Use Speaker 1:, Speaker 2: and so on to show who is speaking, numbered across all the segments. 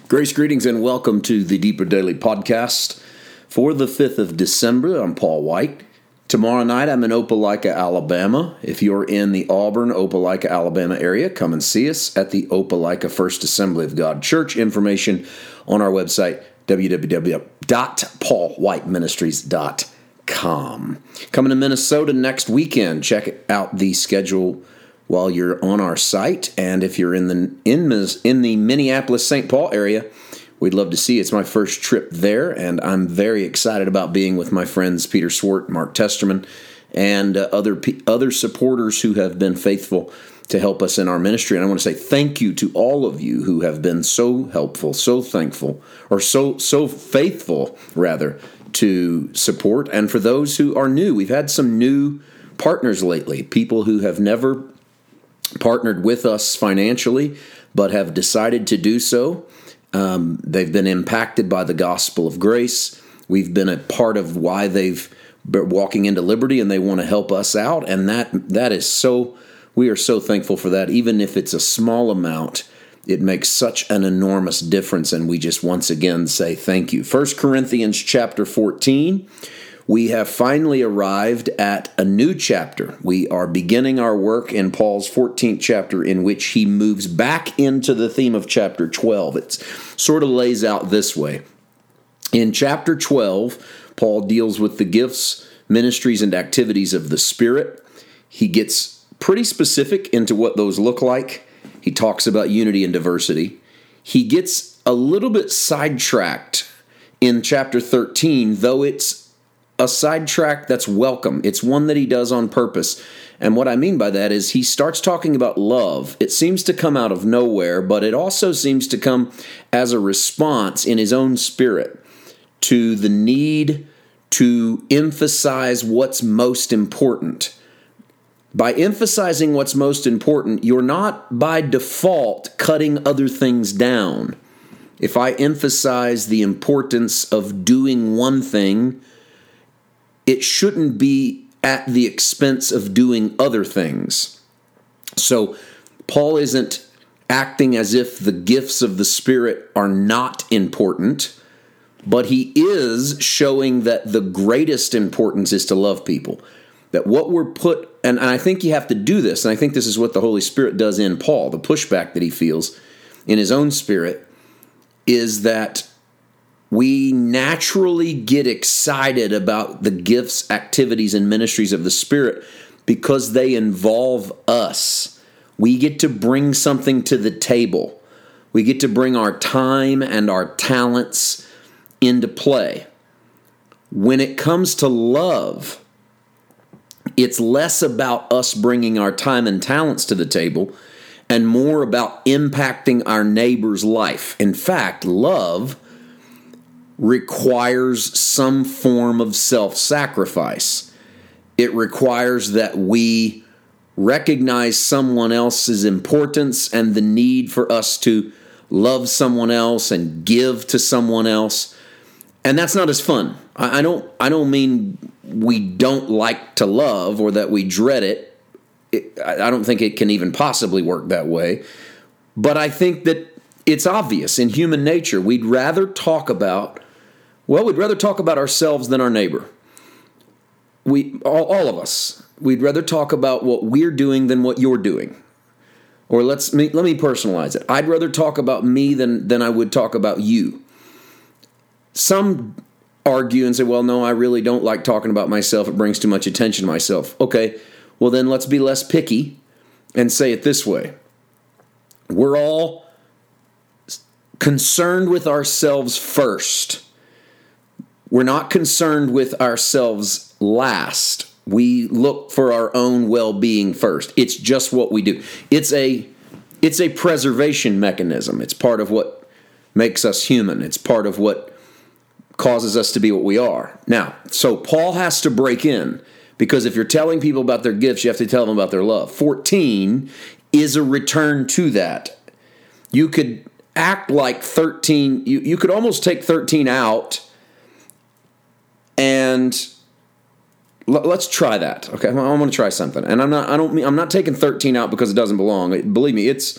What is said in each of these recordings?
Speaker 1: Grace, greetings, and welcome to the Deeper Daily Podcast for the 5th of December. I'm Paul White. Tomorrow night, I'm in Opelika, Alabama. If you're in the Auburn, Opelika, Alabama area, come and see us at the Opelika First Assembly of God Church. Information on our website, www.paulwhiteministries.com. Coming to Minnesota next weekend. Check out the schedule while you're on our site, and if you're in the Minneapolis-St. Paul area, we'd love to see you. It's my first trip there, and I'm very excited about being with my friends Peter Swart, Mark Testerman, and other supporters who have been faithful to help us in our ministry. And I want to say thank you to all of you who have been so helpful, so thankful, or so faithful, rather, to support. And for those who are new, we've had some new partners lately, people who have never partnered with us financially, but have decided to do so. They've been impacted by the gospel of grace. We've been a part of why they've been walking into liberty, and they want to help us out. And that is so, we are so thankful for that. Even if it's a small amount, it makes such an enormous difference. And we just once again say thank you. 1 Corinthians chapter 14. We have finally arrived at a new chapter. We are beginning our work in Paul's 14th chapter, in which he moves back into the theme of chapter 12. It sort of lays out this way. In chapter 12, Paul deals with the gifts, ministries, and activities of the Spirit. He gets pretty specific into what those look like. He talks about unity and diversity. He gets a little bit sidetracked in chapter 13, though it's a sidetrack that's welcome. It's one that he does on purpose. And what I mean by that is he starts talking about love. It seems to come out of nowhere, but it also seems to come as a response in his own spirit to the need to emphasize what's most important. By emphasizing what's most important, you're not by default cutting other things down. If I emphasize the importance of doing one thing, it shouldn't be at the expense of doing other things. So Paul isn't acting as if the gifts of the Spirit are not important, but he is showing that the greatest importance is to love people. That what we're put, and I think you have to do this, and I think this is what the Holy Spirit does in Paul, the pushback that he feels in his own spirit, is that we naturally get excited about the gifts, activities, and ministries of the Spirit because they involve us. We get to bring something to the table. We get to bring our time and our talents into play. When it comes to love, it's less about us bringing our time and talents to the table and more about impacting our neighbor's life. In fact, love requires some form of self-sacrifice. It requires that we recognize someone else's importance and the need for us to love someone else and give to someone else. And that's not as fun. I don't mean we don't like to love or that we dread it. I don't think it can even possibly work that way. But I think that it's obvious in human nature. We'd rather talk about ourselves than our neighbor. All of us, we'd rather talk about what we're doing than what you're doing. Or let me personalize it. I'd rather talk about me than I would talk about you. Some argue and say, well, no, I really don't like talking about myself. It brings too much attention to myself. Okay, well then let's be less picky and say it this way. We're all concerned with ourselves first. We're not concerned with ourselves last. We look for our own well-being first. It's just what we do. It's a preservation mechanism. It's part of what makes us human. It's part of what causes us to be what we are. Now, so Paul has to break in, because if you're telling people about their gifts, you have to tell them about their love. 14 is a return to that. You could act like 13, you could almost take 13 out. And let's try that. Okay, I'm going to try something. And I'm not taking 13 out because it doesn't belong. Believe me, it's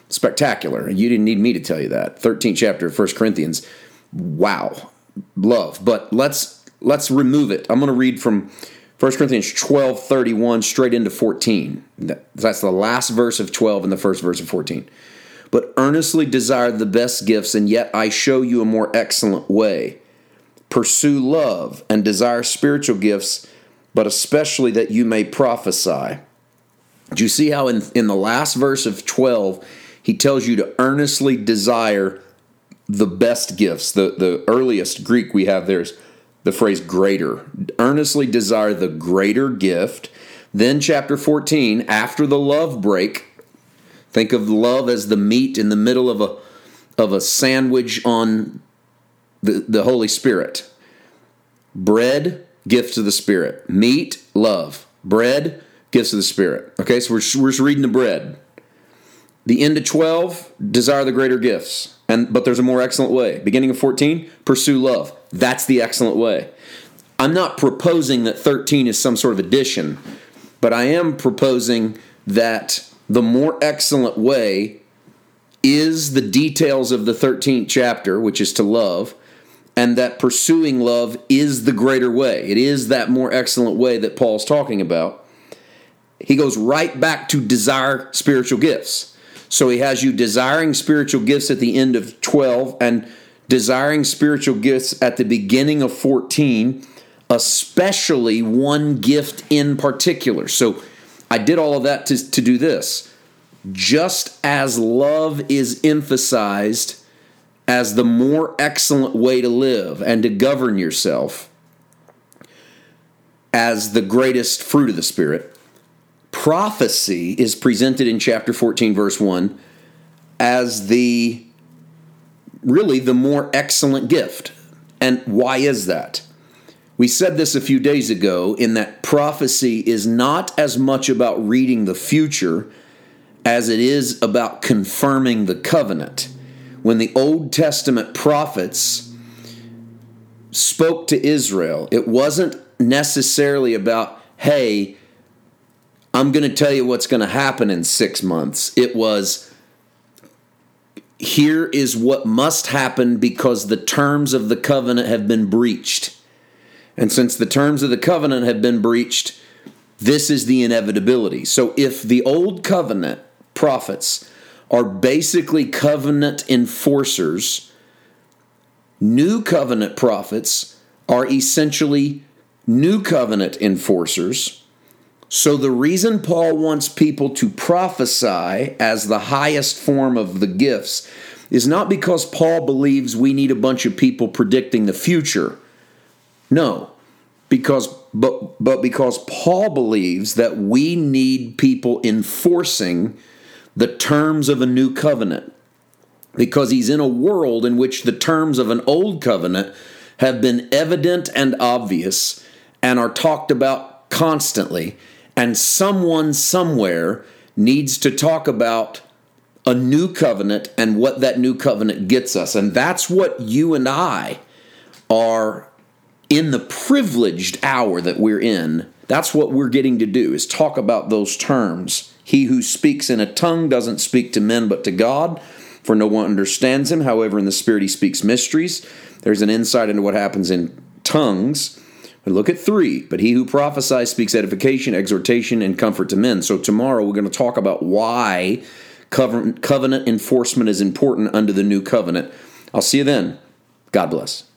Speaker 1: spectacular. You didn't need me to tell you that. 13th chapter of 1 Corinthians. Wow. Love. But let's remove it. I'm going to read from 1 Corinthians 12:31 straight into 14. That's the last verse of 12 and the first verse of 14. But earnestly desire the best gifts, and yet I show you a more excellent way. Pursue love and desire spiritual gifts, but especially that you may prophesy. Do you see how in the last verse of 12, he tells you to earnestly desire the best gifts? The earliest Greek we have there is the phrase greater. Earnestly desire the greater gift. Then chapter 14, after the love break, think of love as the meat in the middle of a sandwich on the Holy Spirit. Bread, gifts of the Spirit. Meat, love. Bread, gifts of the Spirit. Okay, so we're just reading the bread. The end of 12, desire the greater gifts. But there's a more excellent way. Beginning of 14, pursue love. That's the excellent way. I'm not proposing that 13 is some sort of addition, but I am proposing that the more excellent way is the details of the 13th chapter, which is to love, and that pursuing love is the greater way. It is that more excellent way that Paul's talking about. He goes right back to desire spiritual gifts. So he has you desiring spiritual gifts at the end of 12 and desiring spiritual gifts at the beginning of 14, especially one gift in particular. So I did all of that to do this. Just as love is emphasized as the more excellent way to live and to govern yourself as the greatest fruit of the Spirit, prophecy is presented in chapter 14, verse 1, as really the more excellent gift. And why is that? We said this a few days ago in that prophecy is not as much about reading the future as it is about confirming the covenant. When the Old Testament prophets spoke to Israel, it wasn't necessarily about, hey, I'm going to tell you what's going to happen in 6 months. It was, here is what must happen because the terms of the covenant have been breached. And since the terms of the covenant have been breached, this is the inevitability. So if the Old Covenant prophets are basically covenant enforcers, New Covenant prophets are essentially New Covenant enforcers. So the reason Paul wants people to prophesy as the highest form of the gifts is not because Paul believes we need a bunch of people predicting the future. No, because Paul believes that we need people enforcing the terms of a new covenant, because he's in a world in which the terms of an old covenant have been evident and obvious and are talked about constantly, and someone somewhere needs to talk about a new covenant and what that new covenant gets us. And that's what you and I are in the privileged hour that we're in. That's what we're getting to do, is talk about those terms. He who speaks in a tongue doesn't speak to men but to God, for no one understands him. However, in the Spirit he speaks mysteries. There's an insight into what happens in tongues. But look at 3. But he who prophesies speaks edification, exhortation, and comfort to men. So tomorrow we're going to talk about why covenant enforcement is important under the new covenant. I'll see you then. God bless.